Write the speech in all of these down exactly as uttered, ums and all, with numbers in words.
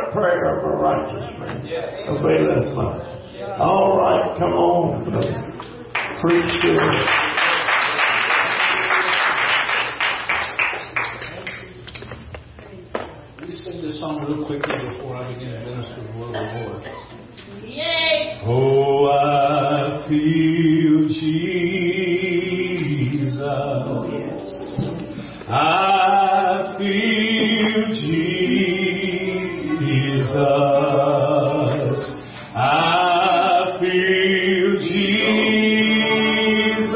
the prayer of a righteous man availeth much. All right, come on. Preach to us. Let me sing this song real quickly before I begin to minister the word of the Lord. Yay! Oh, I feel Jesus. Oh, yes. I feel Jesus. I feel Jesus.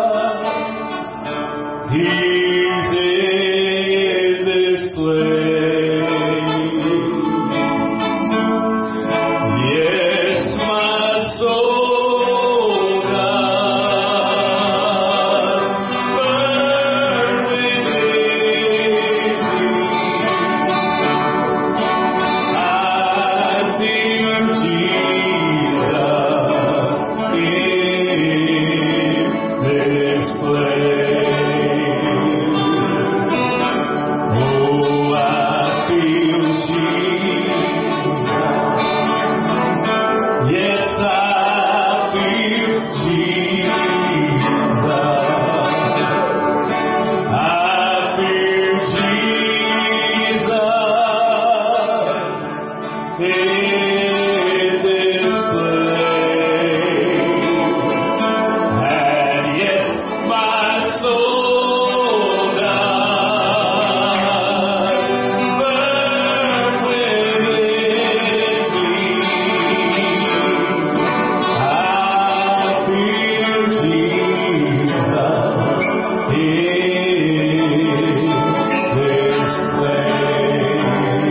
He's in this place. Yes, my soul does burn within me. I feel Jesus in this place. Oh, I feel Jesus. Yes, I feel Jesus. I feel Jesus in this place. And yes, my soul does burn within me. I feel Jesus in this place.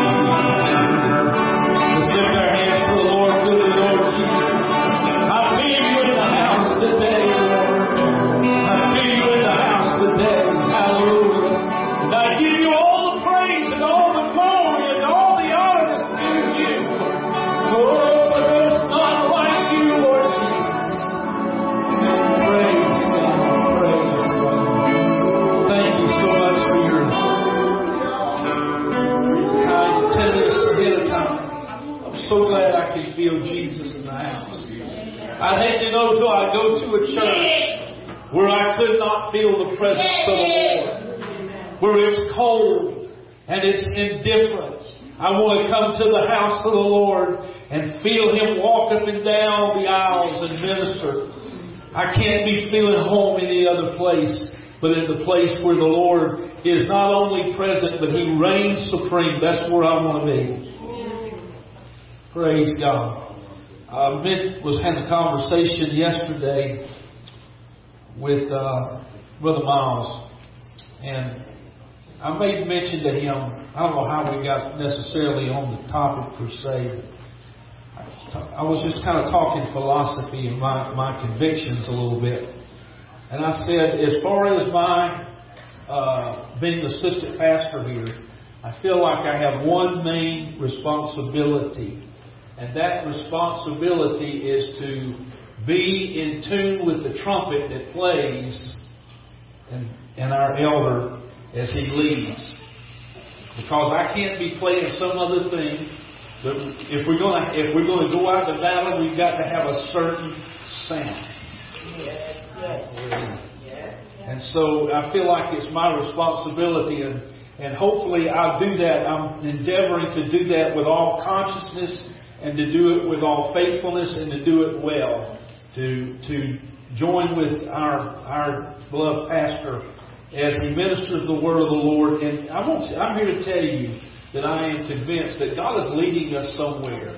Let's lift our hands to the Lord, to the Lord Jesus. I feel you in the house today, Lord. I feel you in the house today. Hallelujah. And I give you all the praise and all the glory and all the honor that's due to you. Oh, but there's none like you, Lord Jesus. Praise God. Praise God. Thank you so much for your, for your kind attendance ahead of time. I'm so glad I can feel Jesus in the house. I'd hate to know till I go to a church where I could not feel the presence of the Lord, where it's cold and it's indifferent. I want to come to the house of the Lord and feel Him walk up and down the aisles and minister. I can't be feeling home any other place but in the place where the Lord is not only present, but He reigns supreme. That's where I want to be. Praise God. I was having a conversation yesterday with uh, Brother Miles, and I made mention to him. I don't know how we got necessarily on the topic per se. I was just kind of talking philosophy and my, my convictions a little bit. And I said, as far as my uh, being the assistant pastor here, I feel like I have one main responsibility. And that responsibility is to be in tune with the trumpet that plays and, and our elder as he leads. Because I can't be playing some other thing. But if we're going to if we're going to go out to battle, we've got to have a certain sound. Yes, yes. And so I feel like it's my responsibility, and and hopefully I'll do that. I'm endeavoring to do that with all consciousness, and to do it with all faithfulness, and to do it well. To to join with our our beloved pastor as he ministers the word of the Lord. And I want to, I'm here to tell you that I am convinced that God is leading us somewhere.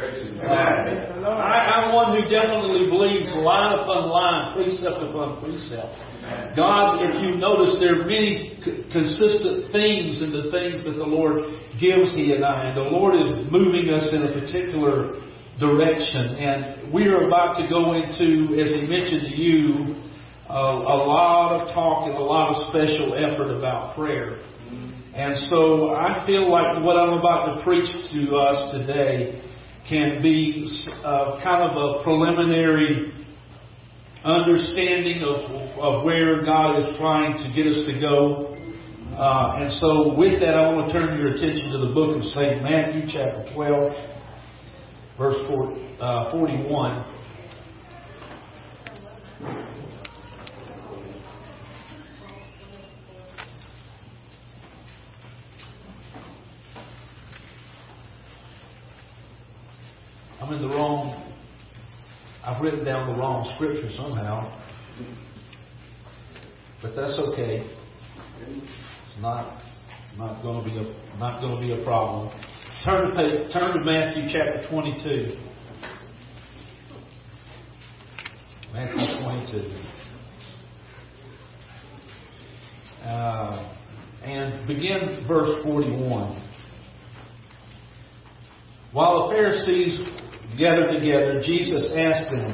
Uh, I, I'm one who definitely believes line upon line, precept upon precept. God, if you notice, there are many c- consistent themes in the things that the Lord gives He and I. And the Lord is moving us in a particular direction. And we are about to go into, as He mentioned to you, uh, a lot of talk and a lot of special effort about prayer. And so I feel like what I'm about to preach to us today can be uh, kind of a preliminary understanding of, of where God is trying to get us to go. Uh, Uh, and so with that, I want to turn your attention to the book of Saint Matthew, chapter twelve, verse four, uh, forty-one. I'm in the wrong, I've written down the wrong scripture somehow. But that's okay. It's not not going to be a not going to be a problem. Turn to page, turn to Matthew chapter twenty-two. Matthew twenty-two. Uh, and begin verse forty-one. While the Pharisees gathered together, Jesus asked them,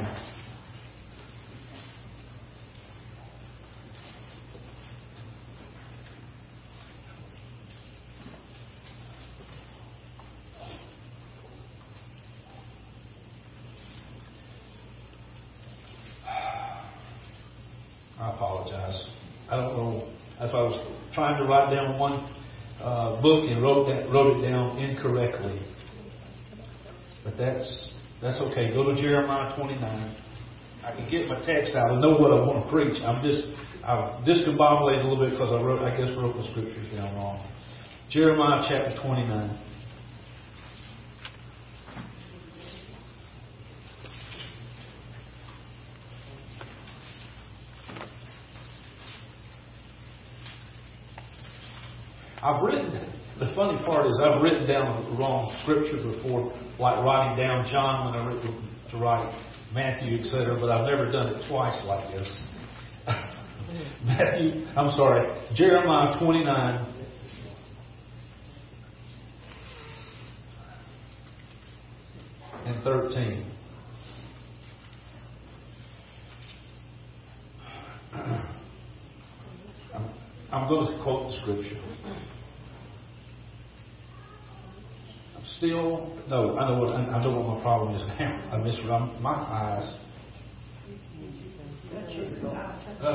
I apologize. I don't know if I was trying to write down one uh, book and wrote that wrote it down incorrectly. But that's that's okay. Go to Jeremiah twenty-nine. I can get my text out and know what I want to preach. I'm just I've discombobulated a little bit because I wrote I guess wrote the scriptures down wrong. Jeremiah chapter twenty-nine. I've written, the funny part is I've written down the wrong scripture before, like writing down John when I wrote to write Matthew, et cetera, but I've never done it twice like this. Matthew, I'm sorry, Jeremiah twenty-nine. And thirteen. I'm, I'm going to quote the scripture. Still, no, I know what I know what my problem is now. I miss my eyes. Uh,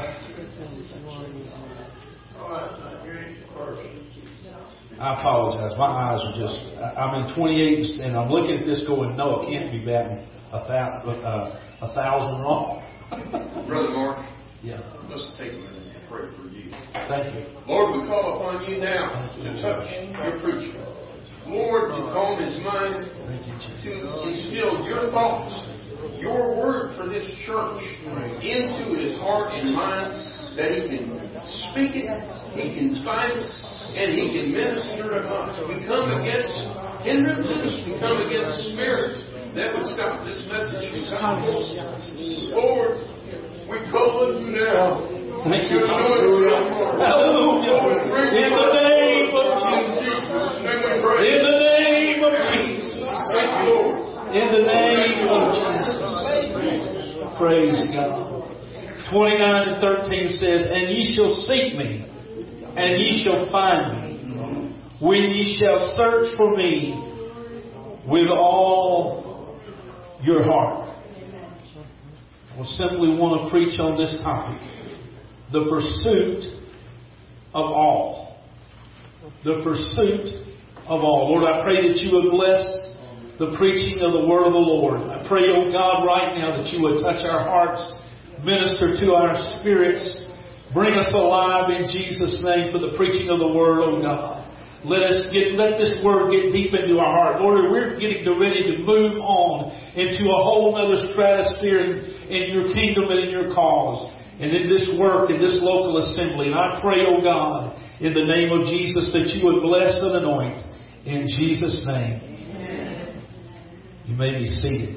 I apologize. My eyes are just. I'm in twenty-eight, and I'm looking at this, going, "No, it can't be batting a thousand, uh, a thousand wrong." Brother Mark. Yeah. Let's take a minute to pray for you. Thank you, Lord. We call upon you now to touch your preacher. Lord, to calm his mind, to instill your thoughts, your word for this church into his heart and mind, that he can speak it, he can find it, and he can minister to us. We come against hindrances, we come against spirits that would stop this message from coming. Lord, we call on you now. Thank you, Jesus. Hallelujah. In the name of Jesus. In the name of Jesus. In the name of Jesus. Praise God. twenty-nine and thirteen says, "And ye shall seek me, and ye shall find me, when ye shall search for me with all your heart." I will simply want to preach on this topic. The pursuit of all. The pursuit of all. Lord, I pray that you would bless the preaching of the word of the Lord. I pray, oh God, right now that you would touch our hearts, minister to our spirits, bring us alive in Jesus' name for the preaching of the word, oh God. Let us get, let this word get deep into our heart. Lord, we're getting ready to move on into a whole other stratosphere in, in your kingdom and in your cause. And in this work, in this local assembly. And I pray, oh God, in the name of Jesus, that you would bless and anoint. In Jesus' name. Amen. You may be seated.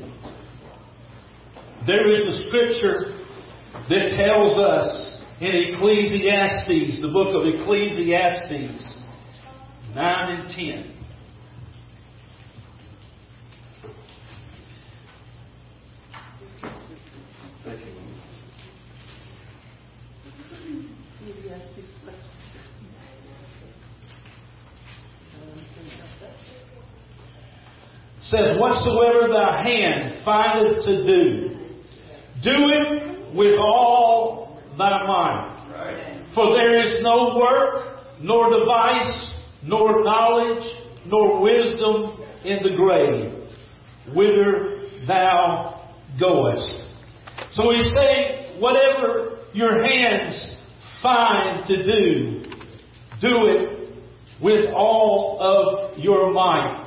There is a scripture that tells us in Ecclesiastes, the book of Ecclesiastes, nine and ten. Thank you. Says, "Whatsoever thy hand findeth to do, do it with all thy might. For there is no work nor device, nor knowledge, nor wisdom in the grave, whither thou goest. So he's saying, whatever your hands find to do, do it with all of your might.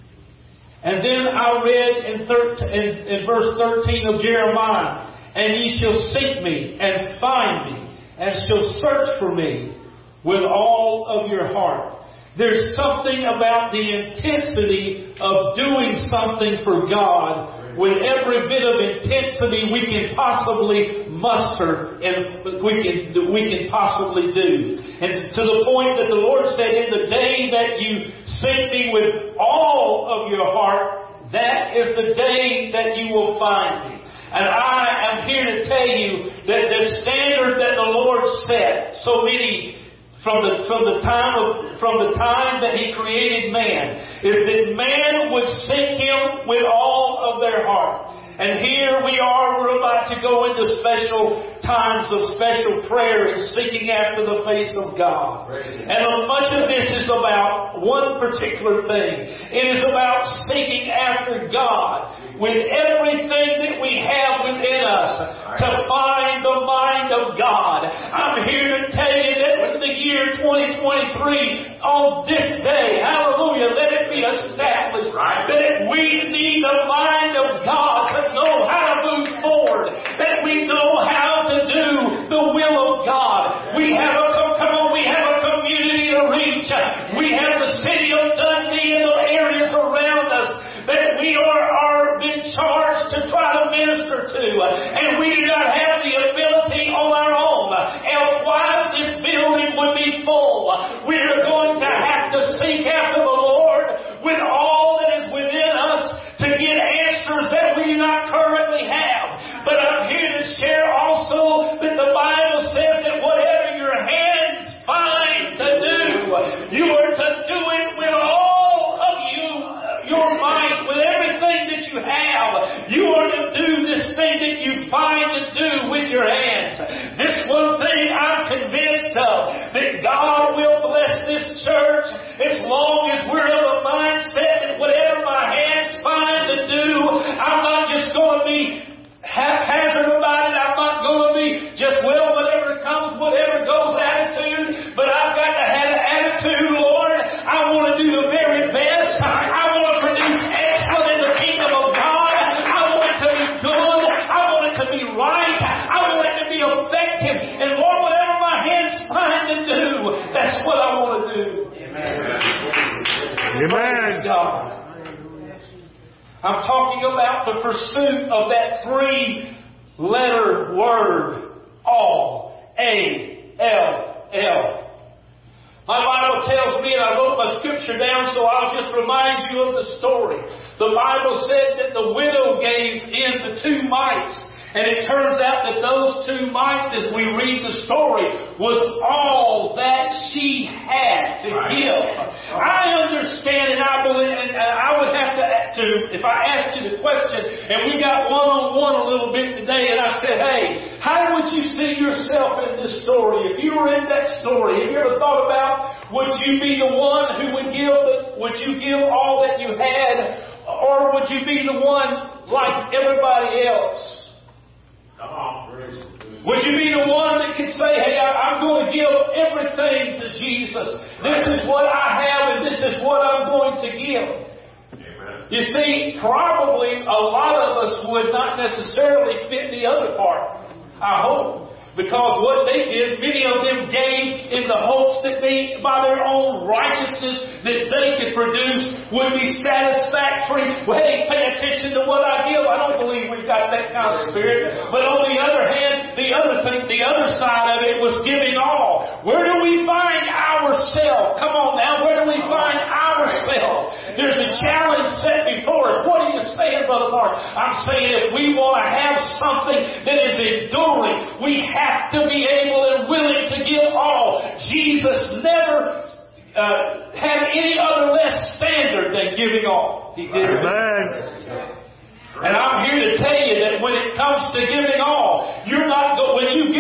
And then I read in, thirteen, in, in verse thirteen of Jeremiah, and ye shall seek me and find me, and shall search for me with all of your heart. There's something about the intensity of doing something for God with every bit of intensity we can possibly muster and we can we can possibly do. And to the point that the Lord said, in the day that you seek me with all of your heart, that is the day that you will find me. And I am here to tell you that the standard that the Lord set so many From the from the time of from the time that He created man, is that man would seek Him with all of their heart. And here we are, we're about to go into special times of special prayer and seeking after the face of God. And much of this is about one particular thing. It is about seeking after God with everything that we have within us to find the mind of God. I'm here to tell you that in the year twenty twenty-three, on this day, hallelujah, let it be established that we need the mind of God to know how to move forward, that we know how to do the will of God. We have a, come on, we have a community to reach. We have the city of Dundee and the areas around us that we are, are been charged to try to minister to. And we do not have the ability on our own. Elsewise, this building would be full. We are going to have to seek after the Lord with all that is within us to get answers that we do not currently have. But I'm here to share also that the Bible says that whatever your hands find to do, you are to do it with all of you, your might, with everything that you have. You are to do this thing that you find to do with your hands. This one thing I'm convinced of, that God will bless this church as long as we're of a mindset that whatever my hands find to do, I'm not just going to be haphazard about it. I'm not going to be just, well, whatever comes, whatever goes attitude. But I've got to have an attitude, Lord. I want to do the very best. I want to produce excellence in the kingdom of God. I want it to be good. I want it to be right. I want it to be effective. And Lord, whatever my hands find to do, that's what I want to do. Amen. Amen. God. I'm talking about the pursuit of that three-letter word, all. A L L. My Bible tells me, and I wrote my scripture down, so I'll just remind you of the story. The Bible said that the widow gave in the two mites. And it turns out that those two mites, as we read the story, was all that she had to give. I understand, and I believe, and I would have to, to, if I asked you the question, and we got one-on-one a little bit today, and I said, hey, how would you see yourself in this story? If you were in that story, have you ever thought about, would you be the one who would give, the, would you give all that you had, or would you be the one like everybody else? Come on, praise. Would you be the one that could say, hey, I'm going to give everything to Jesus. This is what I have and this is what I'm going to give. Amen. You see, probably a lot of us would not necessarily fit the other part. I hope. Because what they did, many of them gave in the hopes that they, by their own righteousness that they could produce, would be satisfactory. Well, hey, pay attention to what I give. I don't believe we've got that kind of spirit. But on the other hand, the other thing, the other side of it was giving all. Where do we find ourselves? Come on now, where do we find ourselves? There's a challenge set before us. What are you saying, Brother Mark? I'm saying if we want to have something that is enduring, we have to be able and willing to give all. Jesus never uh, had any other less standard than giving all. He did. Amen. And I'm here to tell you that when it comes to giving all, you're not go- when you give all,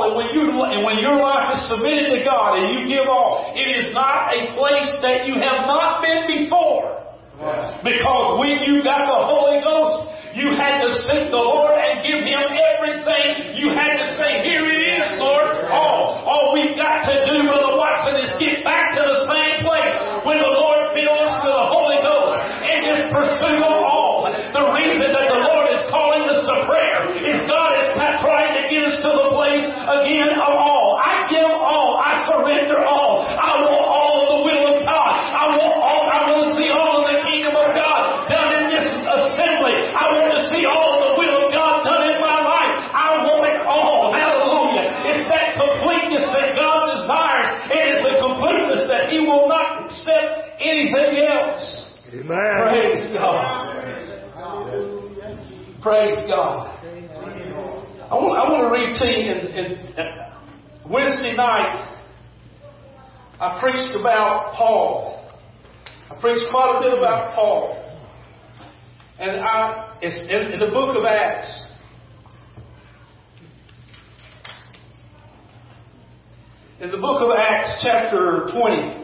all, and when you and when your life is submitted to God and you give all, it is not a place that you have not been before. Because when you got the Holy Ghost, you had to seek the Lord and give Him everything. You had to say, here it is, Lord. All, all we've got to do, Brother Watson, is get back to the same place when the Lord filled us with the Holy Ghost and just pursue of all. The reason that the Lord is calling us to prayer is God is not trying to get us to the place again of all. I give all. I surrender all. I want all of the will of God. I want all. I want to see all of the kingdom of God done in this assembly. I want to see all of the will of God done in my life. I want it all. Hallelujah. It's that completeness that God desires. It is the completeness that He will not accept anything else. Amen. Praise God. Praise God. I want, I want to read to you in, in, uh, Wednesday night I preached about Paul. I preached quite a bit about Paul. And I, it's in, in the book of Acts. In the book of Acts, chapter twenty.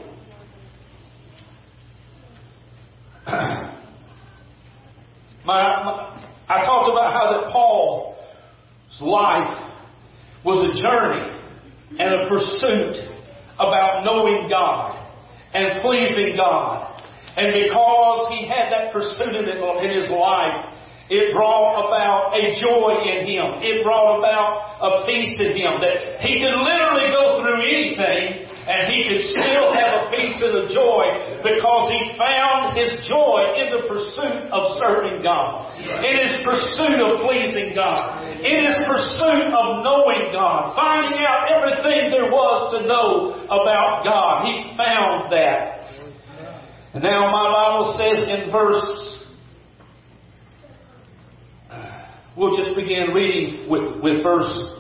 my, my, I talked about how that Paul's life was a journey and a pursuit about knowing God and pleasing God. And because he had that pursuit in his life, it brought about a joy in him. It brought about a peace in him that he could literally go through anything and he could still have a peace and a joy because he found his joy in the pursuit of serving God. In his pursuit of pleasing God. In his pursuit of knowing God. Finding out everything there was to know about God. He found that. And now my Bible says in verse, we'll just begin reading with, with verse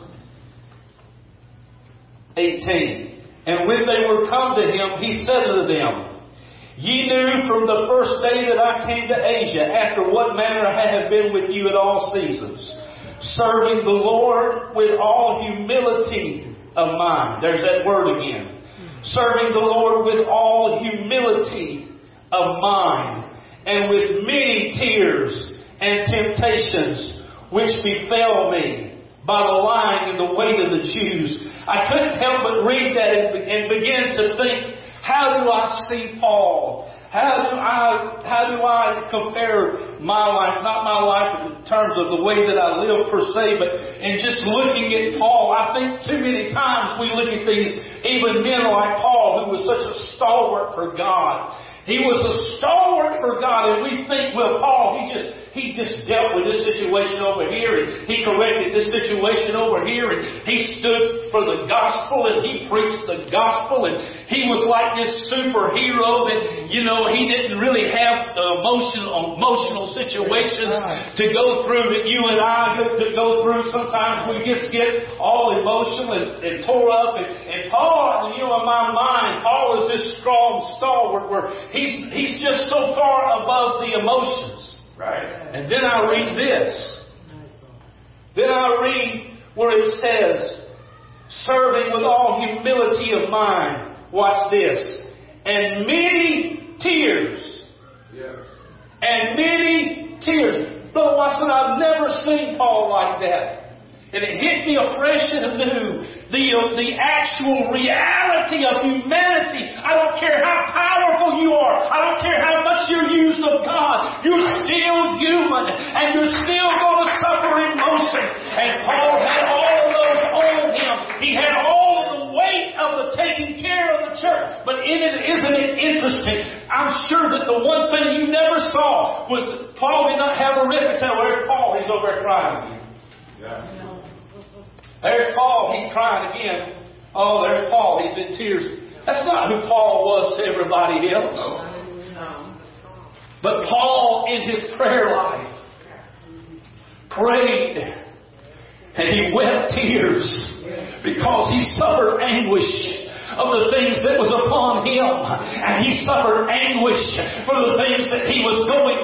eighteen. And when they were come to him, he said to them, Ye knew from the first day that I came to Asia, after what manner I have been with you at all seasons, serving the Lord with all humility of mind. There's that word again. Serving the Lord with all humility of mind, and with many tears and temptations, which befell me by the lying in the way of the Jews. I couldn't help but read that and, and begin to think, how do I see Paul? How do I how do I compare my life, not my life in terms of the way that I live per se, but in just looking at Paul, I think too many times we look at these, even men like Paul, who was such a stalwart for God. He was a stalwart for God, and we think, well, Paul, he just he just dealt with this situation over here, and he corrected this situation over here, and he stood for the gospel, and he preached the gospel, and he was like this superhero that, you know, he didn't really have the emotional, emotional situations to go through that you and I get to go through. Sometimes we just get all emotional and, and tore up, and, and Paul, you know, in my mind, Paul is this strong stalwart where he's he's just so far above the emotions. Right. And then I read this. Then I read where it says, serving with all humility of mind. Watch this. And many tears. Yes. And many tears. Brother Watson, I've never seen Paul like that. And it hit me afresh and anew. The, uh, the actual reality of humanity. I don't care how powerful you are. I don't care how much you're used of God. You're still human. And you're still going to suffer emotions. And Paul had all of those on him. He had all of the weight of the taking care of the church. But in it, isn't it interesting? I'm sure that the one thing you never saw was that Paul did not have a rip and tell, where's Paul? He's over there crying again. Yeah. There's Paul, he's crying again. Oh, there's Paul, he's in tears. That's not who Paul was to everybody else. But Paul, in his prayer life, prayed and he wept tears because he suffered anguish of the things that was upon him. And he suffered anguish for the things that he was going through.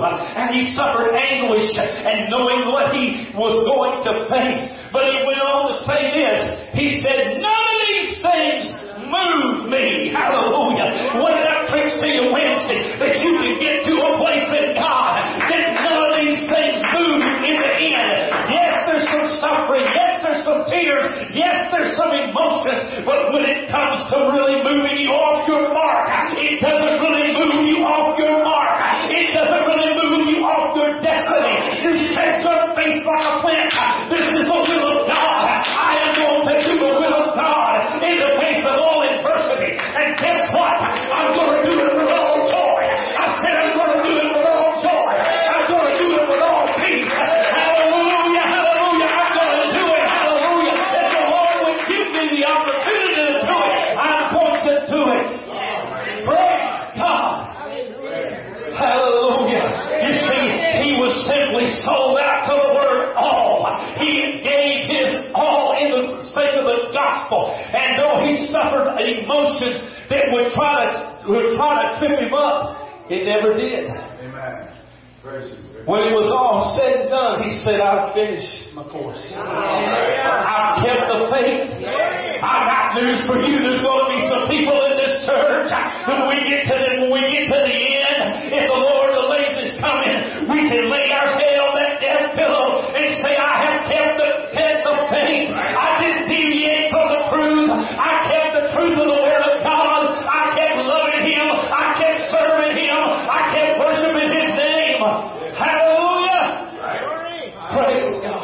and he suffered anguish and knowing what he was going to face. But he went on to say this. He said, none of these things move me. Hallelujah. What did I preach to you Wednesday? That you can get to a place in God that none of these things move in the end. Yes, there's some suffering. Yes, there's some tears. Yes, there's some emotions. But when it comes to really moving you off your mark, it doesn't really move you off your mark. It doesn't really move you off your destiny. You set your face like a flint. This is the will of God. I am going to do the will of God in the face of all adversity. And guess what? I'm going to do it with all joy. I said I'm going to do it with all joy. I'm going to do it with all peace. Hallelujah, hallelujah. I'm going to do it. Hallelujah. If the Lord would give me the opportunity to do it, I'm going to do it. Praise God. Hallelujah. You see, he was simply sold out to the word all. He gave his all in the sake of the gospel. And though he suffered emotions that would try to, would try to trip him up, it never did. Amen. Praise you. When it was all said and done, he said, I've finished my course. I've kept the faith. I got news for you. There's going to be some people in this church when we get to the, when we get to the end, if the Lord delays His coming, we can lay our head on that death pillow and say, I have kept the, kept the faith. I didn't deviate from the truth. I kept the truth of the Word of God. I kept loving Him. I kept serving Him. I kept worshiping His name. Hallelujah. Praise God.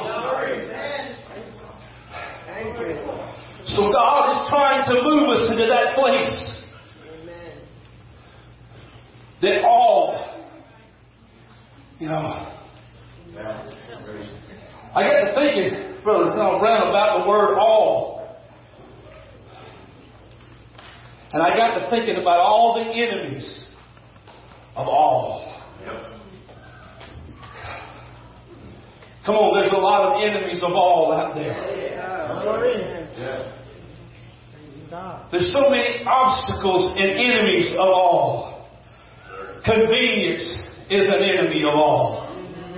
So God is trying to move us into that place. That all, you know, I got to thinking, Brother Brown, about the word all. And I got to thinking about all the enemies of all. Come on, there's a lot of enemies of all out there. There's so many obstacles and enemies of all. Convenience is an enemy of all.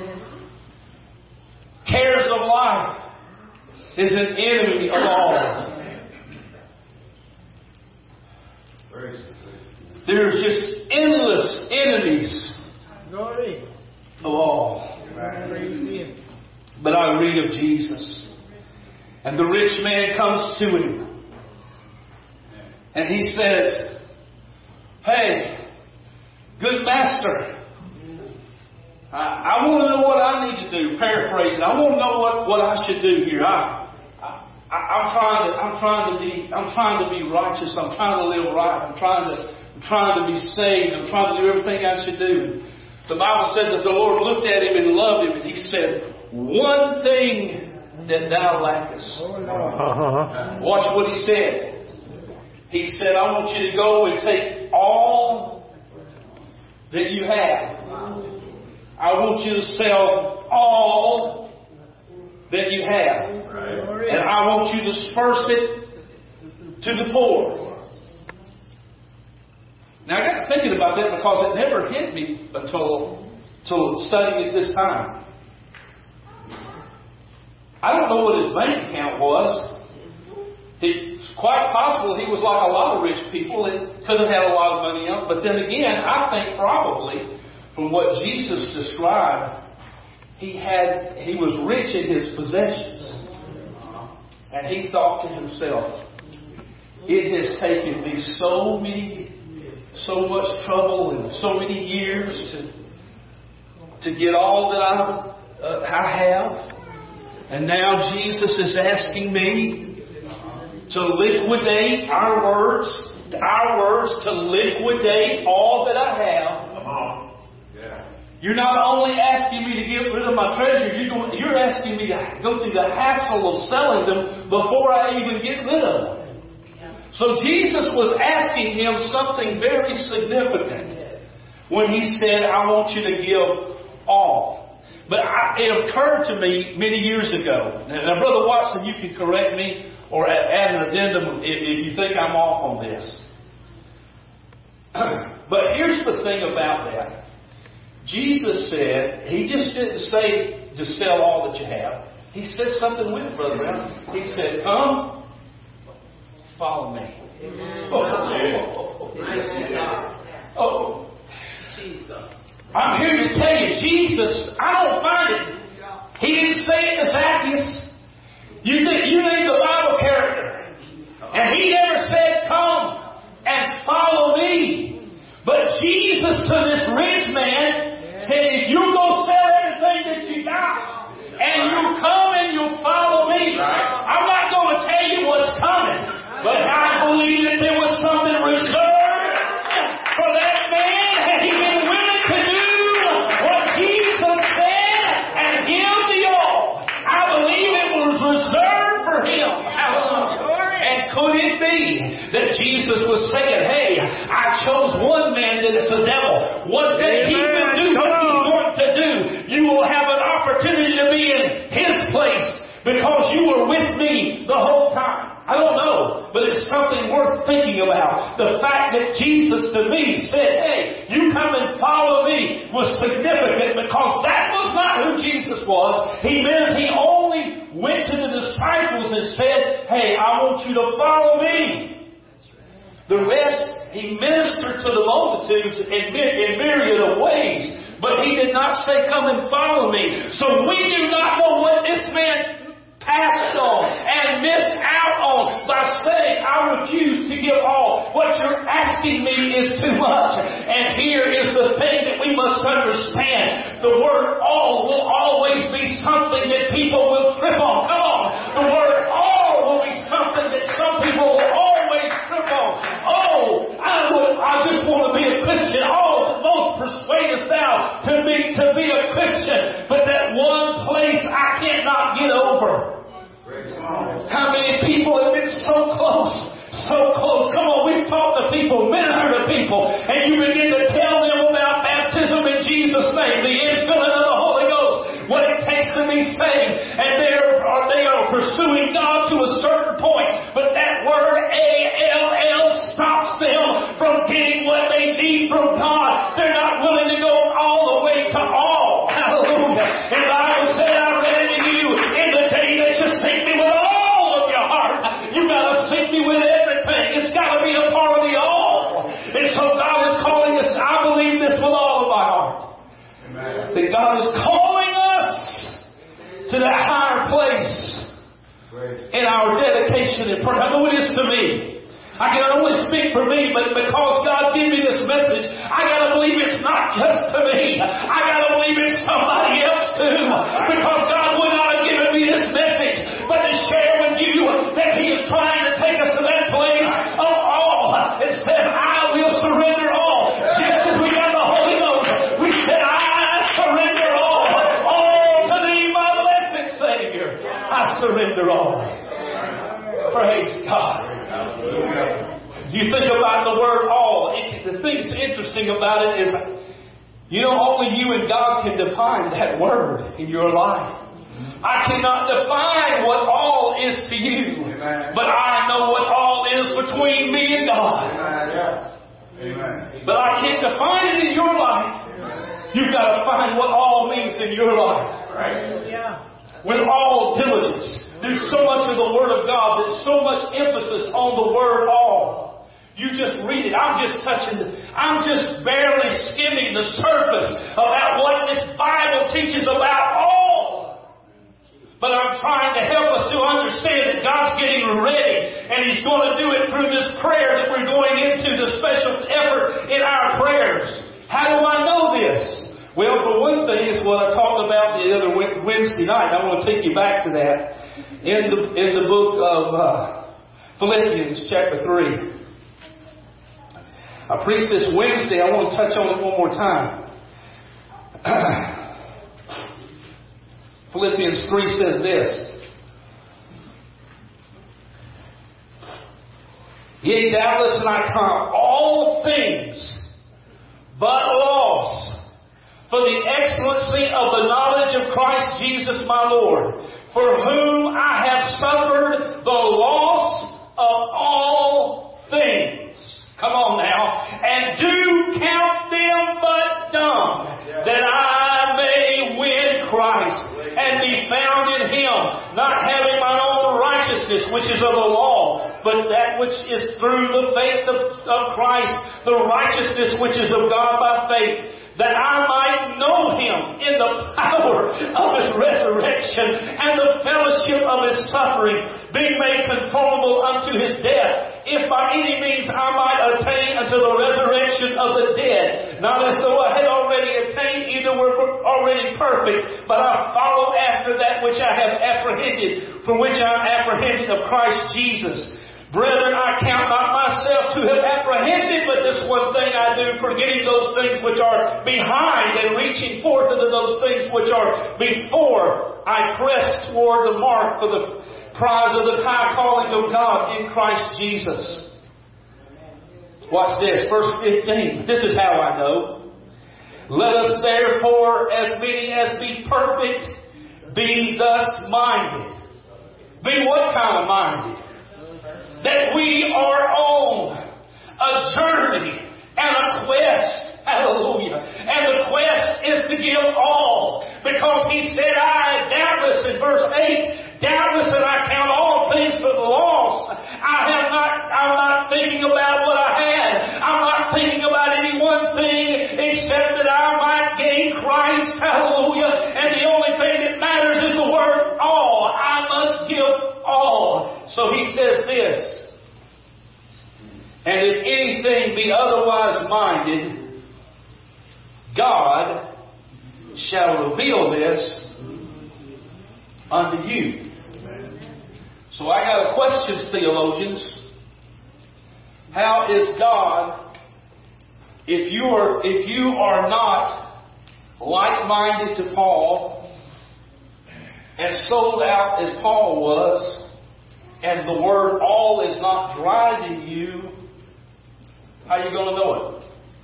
Cares of life is an enemy of all. There's just endless enemies of all. But I read of Jesus. And the rich man comes to him. And he says, hey, good master, I, I want to know what I need to do. Paraphrasing, I want to know what, what I should do here. I, I, I'm trying to, I'm trying to be, I'm trying to be righteous. I'm trying to live right. I'm trying to, I'm trying to be saved. I'm trying to do everything I should do. The Bible said that the Lord looked at him and loved him, and He said, one thing that thou lackest. Uh-huh. Watch what He said. He said, I want you to go and take all that you have. I want you to sell all that you have. Right. And I want you to disperse it to the poor. Now I got thinking about that because it never hit me until, until studying it this time. I don't know what his bank account was. It's quite possible he was like a lot of rich people that could have had a lot of money on. But then again, I think probably from what Jesus described, he had he was rich in his possessions. And he thought to himself, it has taken me so many, so much trouble and so many years to to get all that I, uh, I have. And now Jesus is asking me to liquidate our words, our words, to liquidate all that I have. Come on. Yeah. You're not only asking me to get rid of my treasures, you're, going, you're asking me to go through the hassle of selling them before I even get rid of them. So Jesus was asking him something very significant when He said, I want you to give all. But I, it occurred to me many years ago. Now, Brother Watson, you can correct me or add an addendum if, if you think I'm off on this. But here's the thing about that. Jesus said, He just didn't say to sell all that you have. He said something with it, Brother Brown. He said, come, follow me. Oh, oh, oh. I'm here to tell you, Jesus, I don't find it. He didn't say it to Zacchaeus. You, you need the Bible character. And He never said, come and follow me. But Jesus to this rich man said, if you go sell everything that you got, and you come and you follow me, I'm not going to tell you what's coming, but I believe that there was something reserved for that man. Had he been willing to do what Jesus said and give the all, I believe it was reserved for him. And could it be that Jesus was saying, hey, I chose one man that is the devil. One day he will do what he's going to do. You will have an opportunity to be in his place because you were with me the whole time. I don't know, but it's something worth thinking about. The fact that Jesus to me said, hey, you come and follow me was significant because that was not who Jesus was. He meant He only went to the disciples and said, hey, I want you to follow me. The rest, He ministered to the multitudes in, in myriad of ways, but He did not say, come and follow me. So we do not know what this man passed on and missed out on by saying, I refuse to give all. What you're asking me is too much. And here is the thing that we must understand. The word all will always be something that people will trip on. Come on. The word all will be something that some people will always trip on. Oh, I would, I just want to be a Christian. Oh, most persuadest thou to be, to be a Christian. But that one place I cannot get over. How many people have been so close, so close? Come on, we've talked to people, ministered to people, and you begin to tell them about baptism in Jesus' name, the infilling of the Holy Ghost, what it takes to be saved, and they are, they are pursuing God to a certain point, but that word A L L stops them from getting what they need from God. They're not willing to go all the way to all. Hallelujah. And the Bible said, I read it to you in the day that you seek me with all of your heart. You got to seek me with everything. It's got to be a part of the all. And so God is calling us. I believe this with all of my heart. Amen. That God is calling us to that higher place in our dedication and prayer. I know it is to me. I can only speak for me, but because God gave me this message, I got to believe it's not just to me. I got to believe it's somebody else too. Because God would not have given me this message, but to share with you that He is trying to take us to that place of all. It said, I will surrender all. Just as we got the Holy Ghost, we said, I surrender all. All to Thee, my blessed Savior. I surrender all. Praise God. You think about the word all. It, the thing that's interesting about it is, you know, only you and God can define that word in your life. I cannot define what all is to you, Amen. But I know what all is between me and God. Amen. But I can't define it in your life. You've got to find what all means in your life. Right? Yeah. With all diligence. There's so much of the Word of God. There's so much emphasis on the word all. You just read it. I'm just touching, I'm just barely skimming the surface about what this Bible teaches about all. But I'm trying to help us to understand that God's getting ready. And He's going to do it through this prayer that we're going into, the special effort in our prayers. How do I know this? Well, for one thing, is what I talked about the other Wednesday night. I want to take you back to that. In the, in the book of uh, Philippians chapter three. I preached this Wednesday. I want to touch on it one more time. Philippians three says this. Yea, doubtless, and I count all things but loss for the excellency of the knowledge of Christ Jesus my Lord, for whom I have suffered the loss of all things. Come on now. And do count them but dung, that not having mine own righteousness, which is of the law, but that which is through the faith of, of Christ, the righteousness which is of God by faith, that I might know Him in the power of His resurrection and the fellowship of His suffering, being made conformable unto His death, if by any means I might attain unto the resurrection of the dead. Not as though I had already attained, either were already perfect, but I follow after that which I have apprehended, for which I am apprehended of Christ Jesus. Brethren, I count not myself to have apprehended, but this one thing I do, forgetting those things which are behind and reaching forth into those things which are before, I press toward the mark for the prize of the high calling of God in Christ Jesus. Watch this, verse fifteen. This is how I know. Let us therefore, as many as be perfect, be thus minded. Be what kind of minded? That we are on a journey and a quest. Hallelujah. And the quest is to give all. Because He said, I doubtless, in verse eight, doubtless that I count all things for the loss. I have not, I'm not thinking about what I had. I'm not thinking about any one thing except that I might gain Christ. Hallelujah. And the only thing that matters is the word all. I must give all. So He says this. And if anything be otherwise minded, God shall reveal this unto you. So I got a question, theologians. How is God, if you are if you are not like-minded to Paul and sold out as Paul was, and the word all is not driving you, how are you going to know it?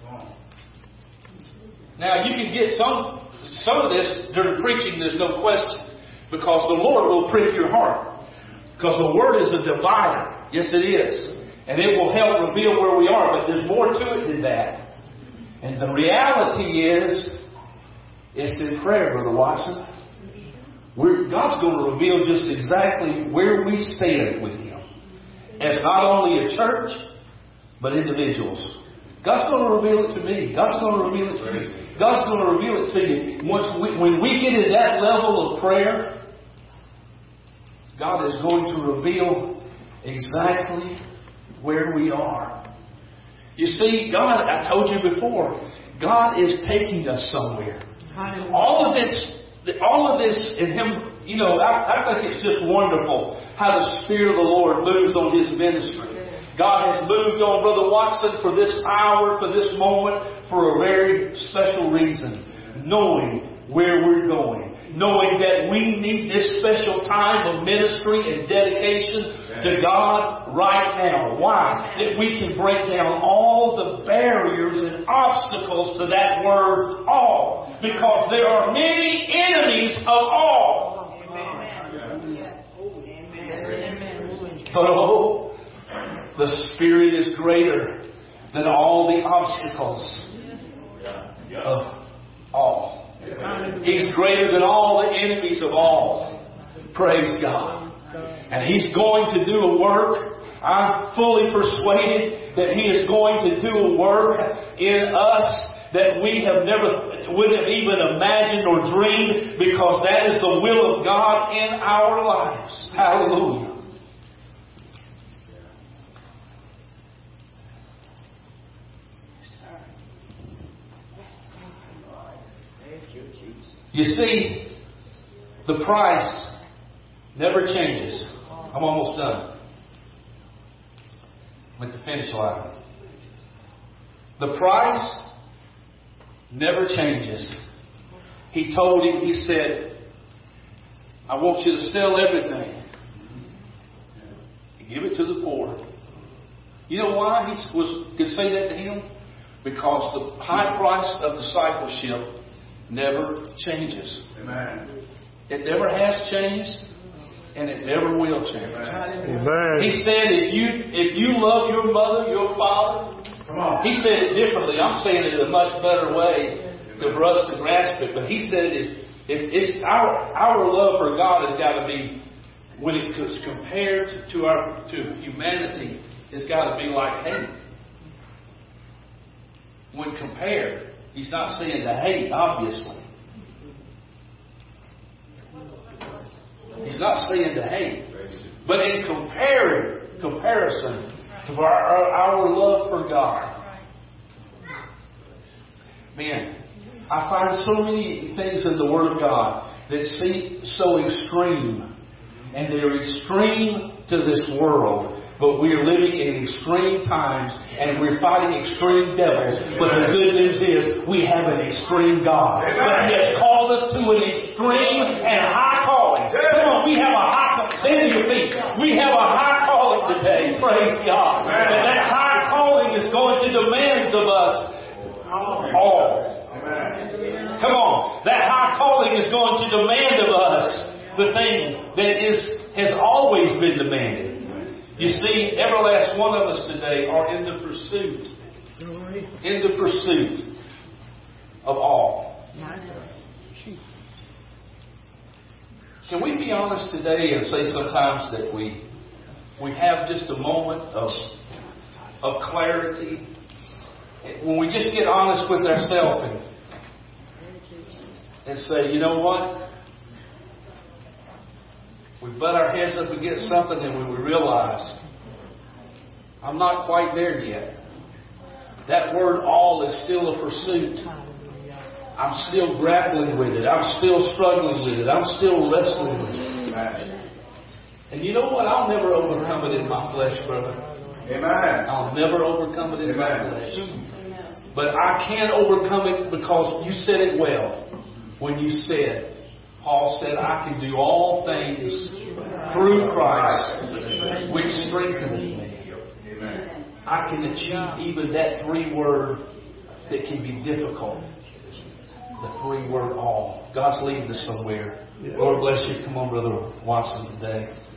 Now, you can get some some of this during preaching, there's no question, because the Lord will prick your heart. Because the Word is a divider. Yes, it is. And it will help reveal where we are, but there's more to it than that. And the reality is, it's in prayer, Brother Watson. We're, God's going to reveal just exactly where we stand with Him. As not only a church, but individuals. God's going to reveal it to me. God's going to reveal it to you. God's going to reveal it to you. Once we, when we get in that level of prayer, God is going to reveal exactly where we are. You see, God, I told you before, God is taking us somewhere. All of this, all of this in Him, you know, I, I think it's just wonderful how the Spirit of the Lord moves on His ministry. God has moved on Brother Watson for this hour, for this moment, for a very special reason. Knowing where we're going. Knowing that we need this special time of ministry and dedication to God right now. Why? That we can break down all the barriers and obstacles to that word all. Because there are many enemies of all. But oh, the Spirit is greater than all the obstacles of all. He's greater than all the enemies of all. Praise God. And He's going to do a work. I'm fully persuaded that He is going to do a work in us that we have never would have even imagined or dreamed, because that is the will of God in our lives. Hallelujah. You see, the price never changes. I'm almost done. I'm at the finish line. The price never changes. He told him, He said, I want you to sell everything. Give it to the poor. You know why he was could say that to him? Because the high price of discipleship never changes. Amen. It never has changed, and it never will change. Amen. He said, if you if you love your mother, your father, come on. He said it differently. I'm saying it in a much better way to, for us to grasp it. But he said, if If it's our our love for God has got to be, when it's compared to our to humanity, it's got to be like hate. When compared, He's not saying to hate, obviously. He's not saying to hate. But in comparing, comparison to our, our, our love for God, man, I find so many things in the Word of God that seem so extreme. And they're extreme to this world. But we are living in extreme times, and we're fighting extreme devils. But the good news is, we have an extreme God. But He has called us to an extreme and high calling. Come on, we have a high calling. Stand to your feet. We have a high calling today. Praise God. And that high calling is going to demand of us all. Come on. That high calling is going to demand of us the thing that is has always been demanded. You see, every last one of us today are in the pursuit, in the pursuit of all. Can we be honest today and say sometimes that we we have just a moment of of clarity when we just get honest with ourselves and, and say, you know what? We butt our heads up against something and we realize, I'm not quite there yet. That word all is still a pursuit. I'm still grappling with it. I'm still struggling with it. I'm still wrestling with it. And you know what? I'll never overcome it in my flesh, brother. Amen. I'll never overcome it in Amen. my flesh. But I can overcome it because you said it well when you said, Paul said, I can do all things through Christ, which strengtheneth me. Amen. I can achieve even that three word that can be difficult. The three word all. God's leading us somewhere. Lord bless you. Come on, Brother Watson, today.